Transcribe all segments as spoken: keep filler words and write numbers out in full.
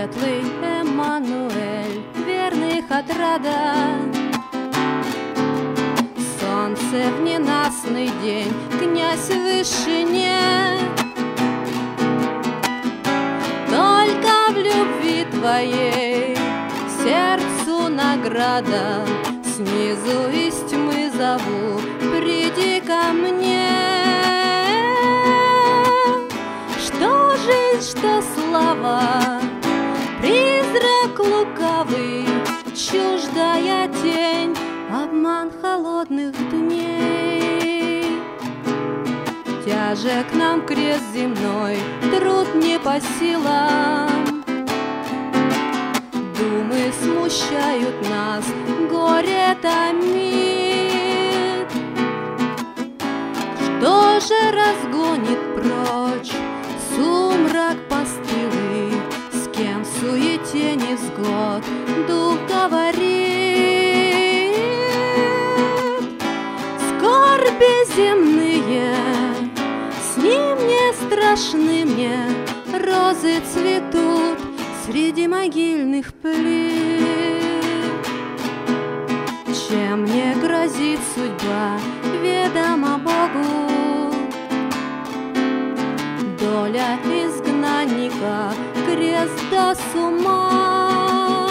светлый Эммануэль, верных отрада. Солнце в ненастный день, князь в вышине, только в любви твоей сердцу награда. Снизу из тьмы зову, приди ко мне. Что жизнь, что слава, призрак лукавый, чуждая тень, обман холодных дней. Тяжек нам крест земной, труд не по силам, думы смущают нас, горе томит. Что же разгонит прочь сумрак постылый, с кем в суете невзгод дух говорит? Скорби земные, с ним не страшны мне, розы цветут среди могильных плит. Чем мне грозит судьба, ведомо Богу, доля изгнанника, крест до с ума.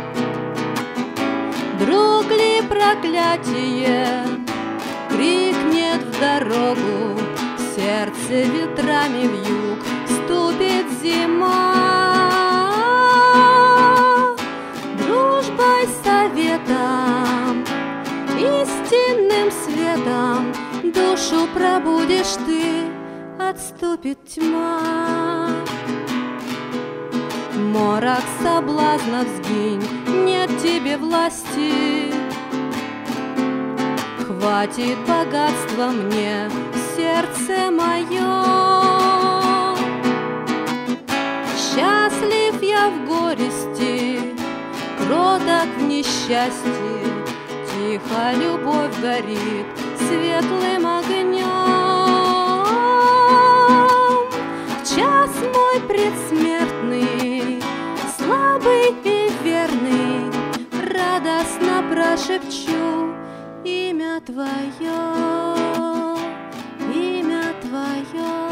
Друг ли проклятие крикнет в дорогу, в сердце ветрами вьюг ступит зима. Дружбой, советом, истинным светом душу пробудешь ты, отступит тьма. Морок соблазнов сгинь, нет тебе власти, хватит богатства мне, сердце мое. Счастлив я в горести, кроток в несчастье, тихо любовь горит светлым огнем. Час мой предсмертный, слабый и верный, радостно прошепчу имя Твое, имя Твое.